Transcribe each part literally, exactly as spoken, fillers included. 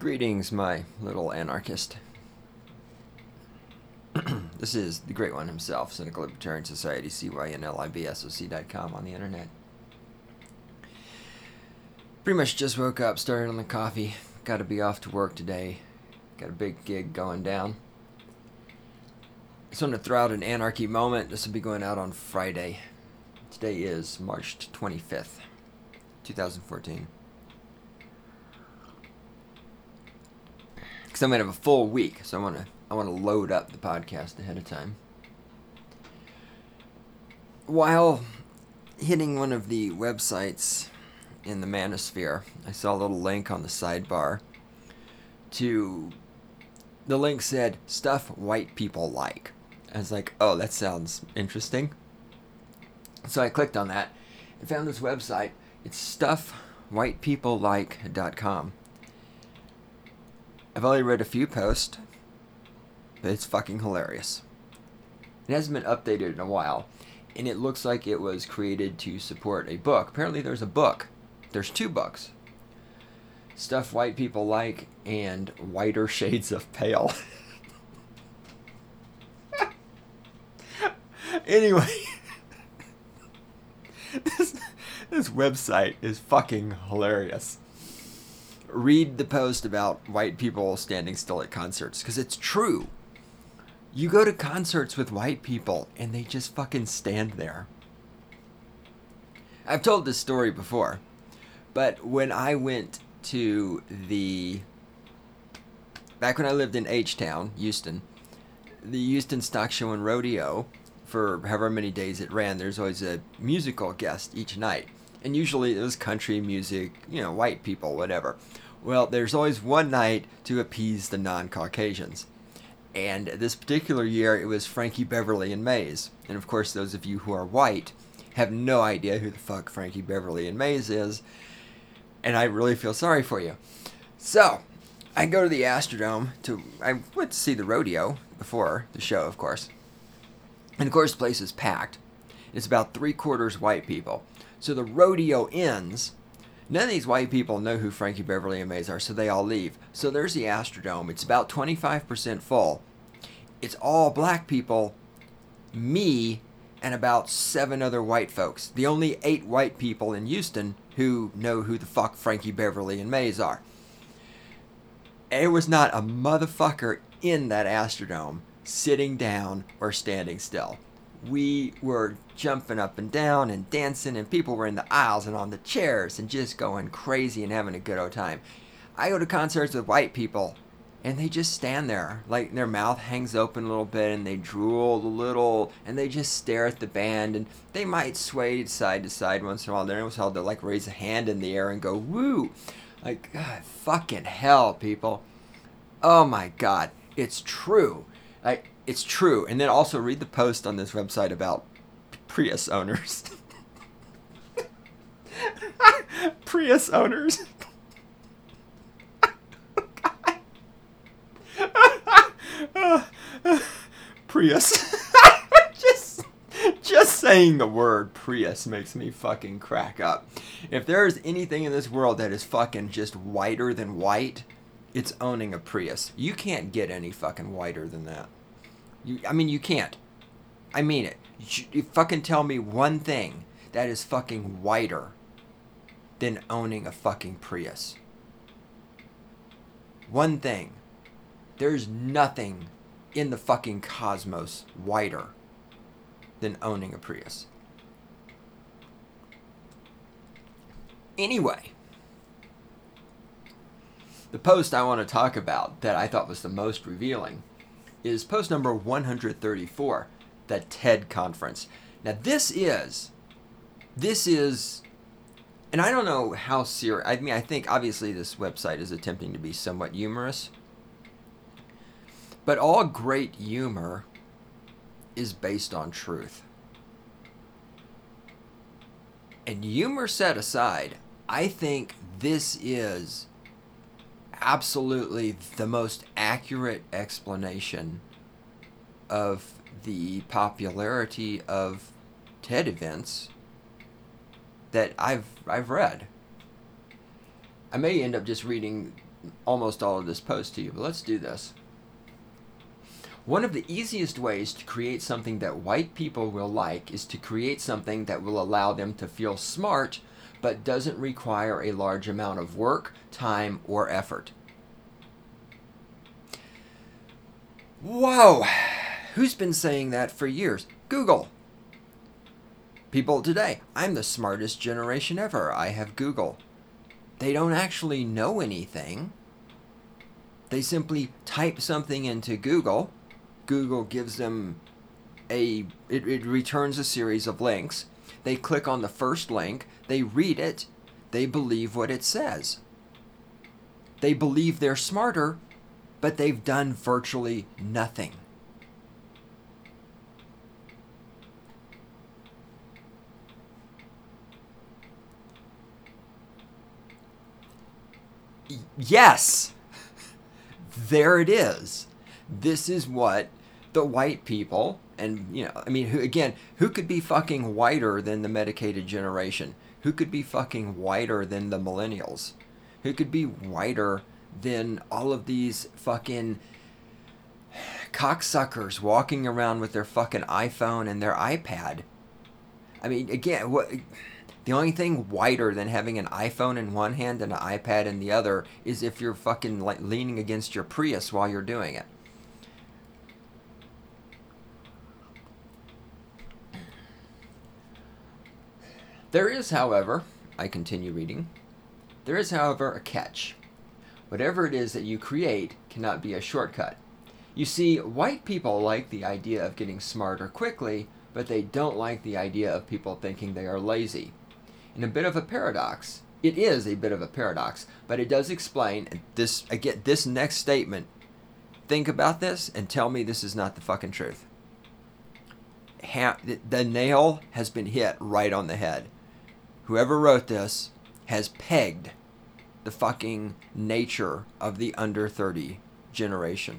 Greetings, my little anarchist. This is the great one himself, Cynical Libertarian Society, C Y N L I B S O C dot com on the internet. Pretty much just woke up, started on the coffee, got to be off to work today, got a big gig going down. Just want to throw out an anarchy moment. This will be going out on Friday. Today is March twenty-fifth, twenty fourteen. Because I'm going to have a full week, so I want to I want to load up the podcast ahead of time. While hitting one of the websites in the manosphere, I saw a little link on the sidebar to, the link said, stuff white people like. I was like, oh, that sounds interesting. So I clicked on that and found this website. It's stuff white people like dot com. I've only read a few posts, but it's fucking hilarious. It hasn't been updated in a while, and it looks like it was created to support a book. Apparently there's a book. There's two books. Stuff White People Like and Whiter Shades of Pale. Anyway, this, this website is fucking hilarious. Read the post about white people standing still at concerts, because it's true. You go to concerts with white people, and they just fucking stand there. I've told this story before, but when I went to the... Back when I lived in H-Town, Houston, the Houston Stock Show and Rodeo, for however many days it ran, there's always a musical guest each night. And usually it was country music, you know, white people, whatever. Well, there's always one night to appease the non-Caucasians. And this particular year, it was Frankie Beverly and Maze. And of course, those of you who are white have no idea who the fuck Frankie Beverly and Maze is. And I really feel sorry for you. So, I go to the Astrodome to... I went to see the rodeo before the show, of course. And of course, the place is packed. It's about three quarters white people. So the rodeo ends. None of these white people know who Frankie Beverly and Maze are, so they all leave. So there's the Astrodome. It's about twenty-five percent full. It's all black people, me, and about seven other white folks. The only eight white people in Houston who know who the fuck Frankie Beverly and Maze are. There was not a motherfucker in that Astrodome sitting down or standing still. We were jumping up and down and dancing, and people were in the aisles and on the chairs and just going crazy and having a good old time. I go to concerts with white people, and they just stand there. Like, their mouth hangs open a little bit, and they drool a little, and they just stare at the band, and they might sway side to side once in a while. Then it was held to, like, raise a hand in the air and go, woo! Like, God, fucking hell, people. Oh, my God. It's true. Like, it's true. And then also read the post on this website about Prius owners. Prius owners. Prius. just, just saying the word Prius makes me fucking crack up. If there's anything in this world that is fucking just whiter than white, it's owning a Prius. You can't get any fucking whiter than that. You, I mean, you can't. I mean it. You, you fucking tell me one thing that is fucking whiter than owning a fucking Prius. One thing. There's nothing in the fucking cosmos whiter than owning a Prius. Anyway, the post I want to talk about that I thought was the most revealing is post number one hundred thirty-four, the TED Conference. Now this is, this is, and I don't know how serious, I mean, I think obviously this website is attempting to be somewhat humorous, but all great humor is based on truth. And humor set aside, I think this is absolutely the most accurate explanation of the popularity of TED events that I've I've read. I may end up just reading almost all of this post to you, but let's do this. One of the easiest ways to create something that white people will like is to create something that will allow them to feel smart, but doesn't require a large amount of work, time, or effort. Whoa! Who's been saying that for years? Google. People today, I'm the smartest generation ever. I have Google. They don't actually know anything. They simply type something into Google. Google gives them a, it, it returns a series of links. They click on the first link. They read it. They believe what it says. They believe they're smarter, but they've done virtually nothing. Yes, there it is. This is what the white people, and, you know, I mean, who, again, who could be fucking whiter than the medicated generation? Who could be fucking whiter than the millennials? Who could be whiter than all of these fucking cocksuckers walking around with their fucking iPhone and their iPad? I mean, again, what... The only thing whiter than having an iPhone in one hand and an iPad in the other is if you're fucking like leaning against your Prius while you're doing it. There is, however, I continue reading, there is, however, a catch. Whatever it is that you create cannot be a shortcut. You see, white people like the idea of getting smarter quickly, but they don't like the idea of people thinking they are lazy. In a bit of a paradox. It is a bit of a paradox, but it does explain this. Again, this next statement. Think about this and tell me this is not the fucking truth. Ha- the nail has been hit right on the head. Whoever wrote this has pegged the fucking nature of the under thirty generation.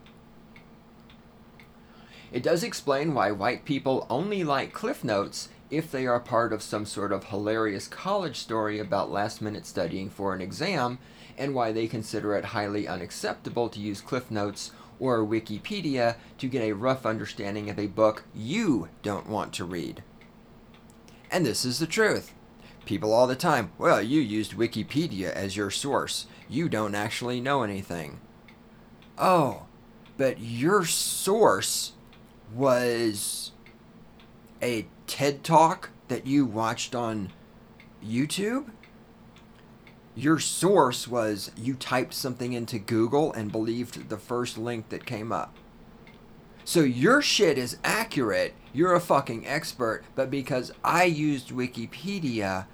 It does explain why white people only like Cliff Notes if they are part of some sort of hilarious college story about last-minute studying for an exam, and why they consider it highly unacceptable to use Cliff Notes or Wikipedia to get a rough understanding of a book you don't want to read. And this is the truth. People all the time, well, you used Wikipedia as your source. You don't actually know anything. Oh, but your source was a TED Talk that you watched on YouTube? Your source was you typed something into Google and believed the first link that came up. So your shit is accurate, you're a fucking expert, but because I used Wikipedia,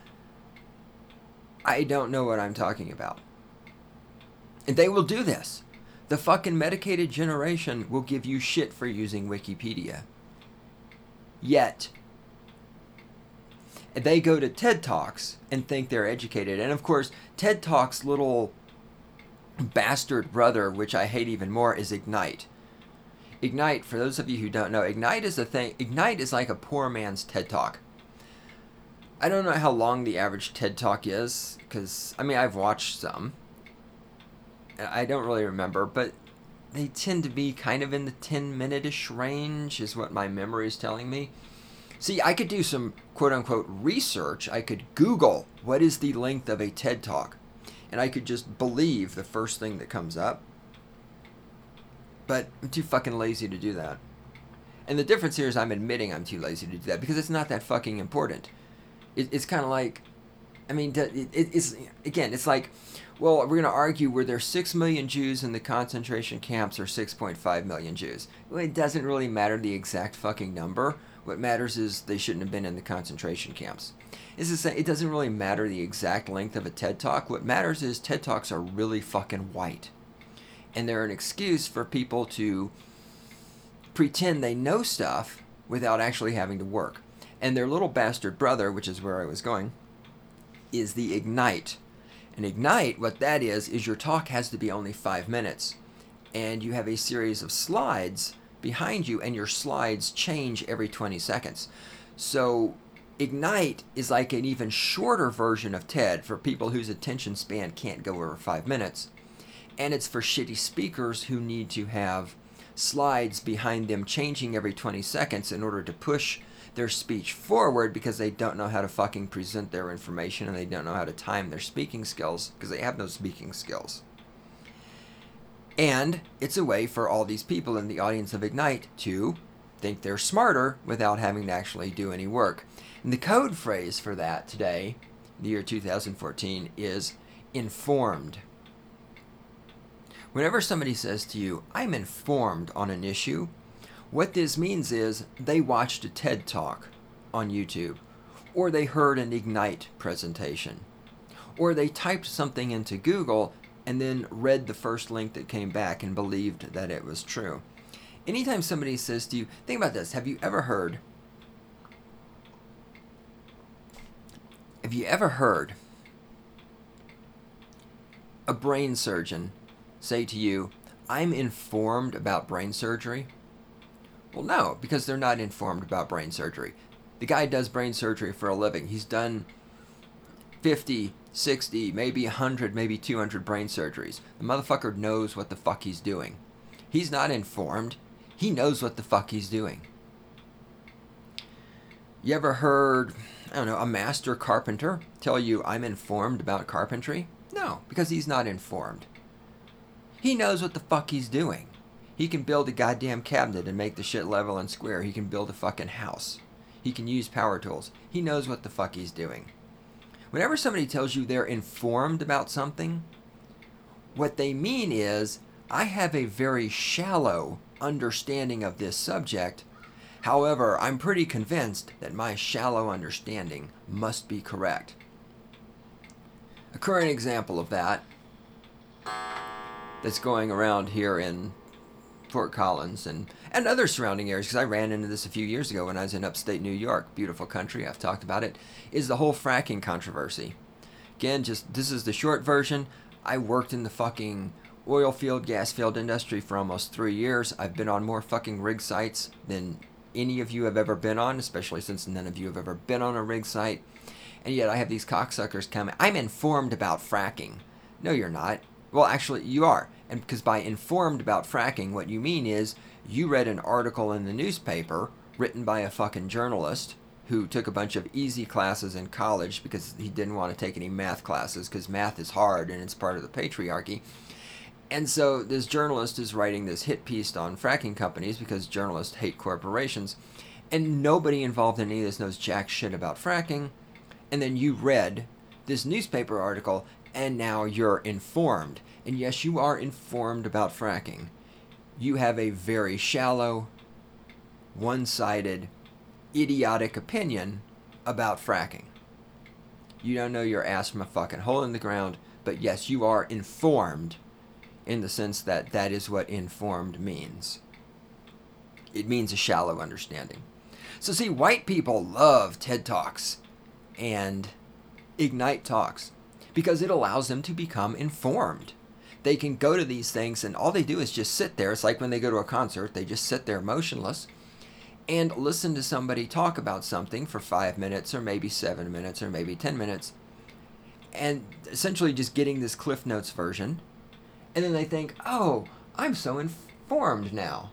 I don't know what I'm talking about. And they will do this. The fucking medicated generation will give you shit for using Wikipedia. Yet, they go to TED Talks and think they're educated. And of course, TED Talks' little bastard brother, which I hate even more, is Ignite. Ignite, for those of you who don't know, Ignite is a thing. Ignite is like a poor man's TED Talk. I don't know how long the average TED Talk is, because, I mean, I've watched some. I don't really remember, but they tend to be kind of in the ten minute-ish range, is what my memory is telling me. See, I could do some quote-unquote research. I could Google what is the length of a TED Talk, and I could just believe the first thing that comes up. But I'm too fucking lazy to do that. And the difference here is I'm admitting I'm too lazy to do that, because it's not that fucking important. It, it's kind of like, I mean, it, it, it's, again, it's like, well, we're going to argue were there six million Jews in the concentration camps or six point five million Jews. Well, it doesn't really matter the exact fucking number. What matters is they shouldn't have been in the concentration camps. It's the same, it doesn't really matter the exact length of a TED Talk. What matters is TED Talks are really fucking white. And they're an excuse for people to pretend they know stuff without actually having to work. And their little bastard brother, which is where I was going, is the Ignite. And Ignite, what that is, is your talk has to be only five minutes. And you have a series of slides behind you, and your slides change every twenty seconds. So Ignite is like an even shorter version of TED for people whose attention span can't go over five minutes. And it's for shitty speakers who need to have slides behind them changing every twenty seconds in order to push their speech forward because they don't know how to fucking present their information and they don't know how to time their speaking skills because they have no speaking skills. And it's a way for all these people in the audience of Ignite to think they're smarter without having to actually do any work. And the code phrase for that today, the year two thousand fourteen, is informed. Whenever somebody says to you, I'm informed on an issue, what this means is they watched a TED Talk on YouTube, or they heard an Ignite presentation, or they typed something into Google and then read the first link that came back and believed that it was true. Anytime somebody says to you, think about this, have you ever heard, have you ever heard a brain surgeon say to you, I'm informed about brain surgery? Well, no, because they're not informed about brain surgery. The guy does brain surgery for a living. He's done fifty, sixty, maybe one hundred, maybe two hundred brain surgeries. The motherfucker knows what the fuck he's doing. He's not informed. He knows what the fuck he's doing. You ever heard, I don't know, a master carpenter tell you, I'm informed about carpentry? No, because he's not informed. He knows what the fuck he's doing. He can build a goddamn cabinet and make the shit level and square. He can build a fucking house. He can use power tools. He knows what the fuck he's doing. Whenever somebody tells you they're informed about something, what they mean is, I have a very shallow understanding of this subject. However, I'm pretty convinced that my shallow understanding must be correct. A current example of that that's going around here in Fort Collins and, and other surrounding areas, because I ran into this a few years ago when I was in upstate New York, beautiful country, I've talked about it, is the whole fracking controversy. Again, just this is the short version. I worked in the fucking oil field, gas field industry for almost three years. I've been on more fucking rig sites than any of you have ever been on, especially since none of you have ever been on a rig site. And yet I have these cocksuckers come, I'm informed about fracking. No, you're not. Well, actually, you are. And because by informed about fracking, what you mean is you read an article in the newspaper written by a fucking journalist who took a bunch of easy classes in college because he didn't want to take any math classes because math is hard and it's part of the patriarchy. And so this journalist is writing this hit piece on fracking companies because journalists hate corporations. And nobody involved in any of this knows jack shit about fracking. And then you read this newspaper article and now you're informed. And yes, you are informed about fracking. You have a very shallow, one-sided, idiotic opinion about fracking. You don't know your ass from a fucking hole in the ground, but yes, you are informed in the sense that that is what informed means. It means a shallow understanding. So see, white people love TED Talks and Ignite Talks because it allows them to become informed. They can go to these things and all they do is just sit there. It's like when they go to a concert, they just sit there motionless and listen to somebody talk about something for five minutes or maybe seven minutes or maybe ten minutes and essentially just getting this Cliff Notes version. And then they think, oh, I'm so informed now.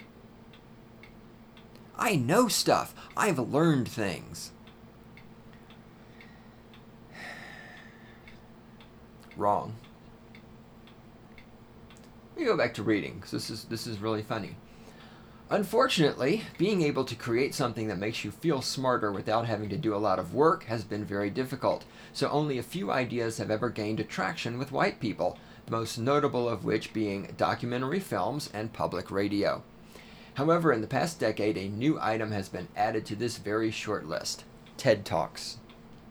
I know stuff. I've learned things. Wrong. Let me go back to reading, because this is, this is really funny. Unfortunately, being able to create something that makes you feel smarter without having to do a lot of work has been very difficult, so only a few ideas have ever gained traction with white people, the most notable of which being documentary films and public radio. However, in the past decade, a new item has been added to this very short list: TED Talks.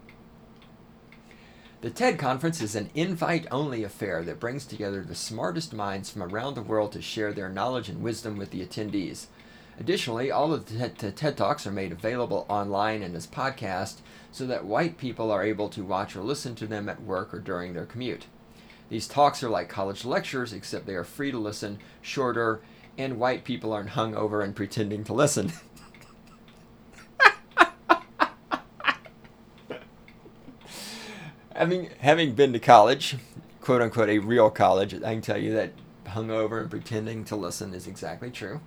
The TED Conference is an invite-only affair that brings together the smartest minds from around the world to share their knowledge and wisdom with the attendees. Additionally, all of the TED Talks are made available online and as podcasts so that white people are able to watch or listen to them at work or during their commute. These talks are like college lectures, except they are free to listen, shorter, and white people aren't hung over and pretending to listen. Having having been to college, quote unquote a real college, I can tell you that hungover and pretending to listen is exactly true.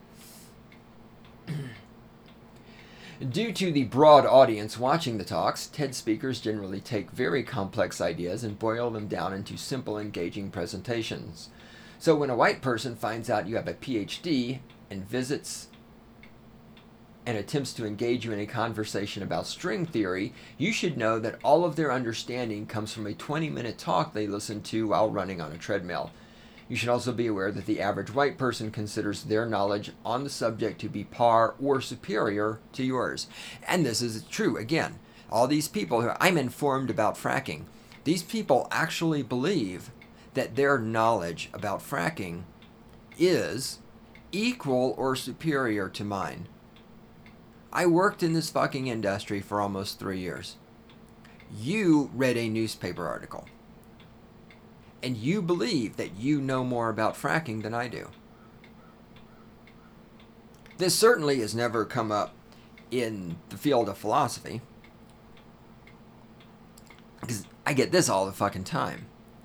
Due to the broad audience watching the talks, TED speakers generally take very complex ideas and boil them down into simple, engaging presentations. So when a white person finds out you have a P H D and visits and attempts to engage you in a conversation about string theory, you should know that all of their understanding comes from a twenty-minute talk they listened to while running on a treadmill. You should also be aware that the average white person considers their knowledge on the subject to be par or superior to yours. And this is true. Again, all these people who I'm informed about fracking, these people actually believe that their knowledge about fracking is equal or superior to mine. I worked in this fucking industry for almost three years. You read a newspaper article. And you believe that you know more about fracking than I do. This certainly has never come up in the field of philosophy. Because I get this all the fucking time.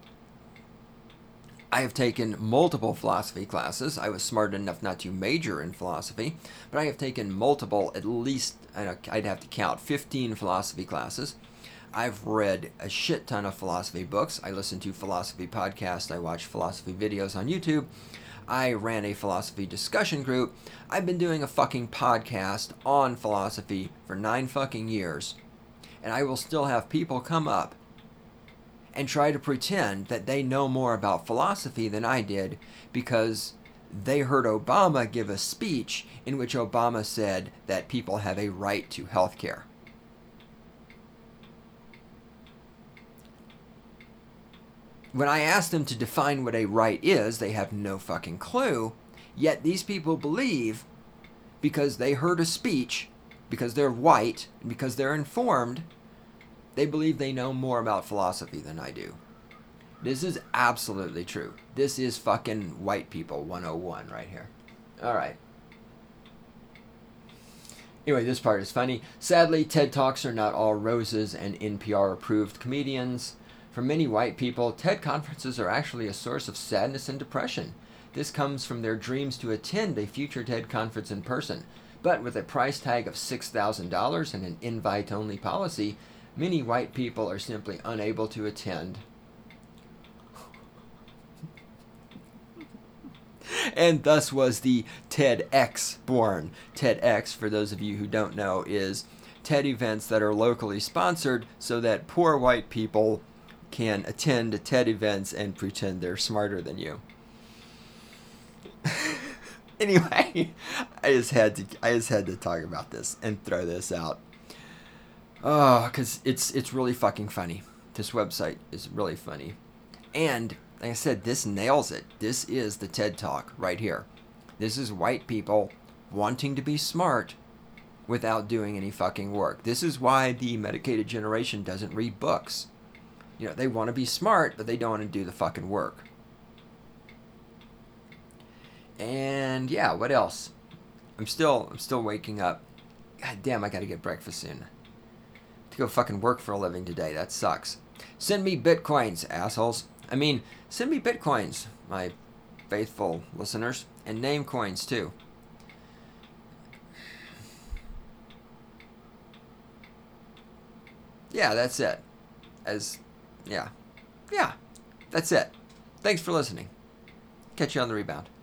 I have taken multiple philosophy classes. I was smart enough not to major in philosophy, but I have taken multiple, at least, I'd have to count, fifteen philosophy classes. I've read a shit ton of philosophy books. I listen to philosophy podcasts. I watch philosophy videos on YouTube. I ran a philosophy discussion group. I've been doing a fucking podcast on philosophy for nine fucking years. And I will still have people come up and try to pretend that they know more about philosophy than I did because they heard Obama give a speech in which Obama said that people have a right to health care. When I ask them to define what a right is, they have no fucking clue. Yet these people believe, because they heard a speech, because they're white, and because they're informed, they believe they know more about philosophy than I do. This is absolutely true. This is fucking white people one oh one right here. Alright. Anyway, this part is funny. Sadly, TED Talks are not all roses and N P R approved comedians. For many white people, TED conferences are actually a source of sadness and depression. This comes from their dreams to attend a future TED conference in person. But with a price tag of six thousand dollars and an invite-only policy, many white people are simply unable to attend. And thus was the TEDx born. TEDx, for those of you who don't know, is TED events that are locally sponsored so that poor white people can attend TED events and pretend they're smarter than you. Anyway, I just had to I just had to talk about this and throw this out. Oh, cuz it's it's really fucking funny. This website is really funny. And like I said, this nails it. This is the TED Talk right here. This is white people wanting to be smart without doing any fucking work. This is why the medicated generation doesn't read books. You know, they want to be smart, but they don't want to do the fucking work. And yeah, what else? I'm still I'm still waking up. God damn, I gotta get breakfast soon. To go fucking work for a living today. That sucks. Send me bitcoins, assholes. I mean, send me bitcoins, my faithful listeners. And name coins, too. Yeah, that's it. As... Yeah. Yeah. That's it. Thanks for listening. Catch you on the rebound.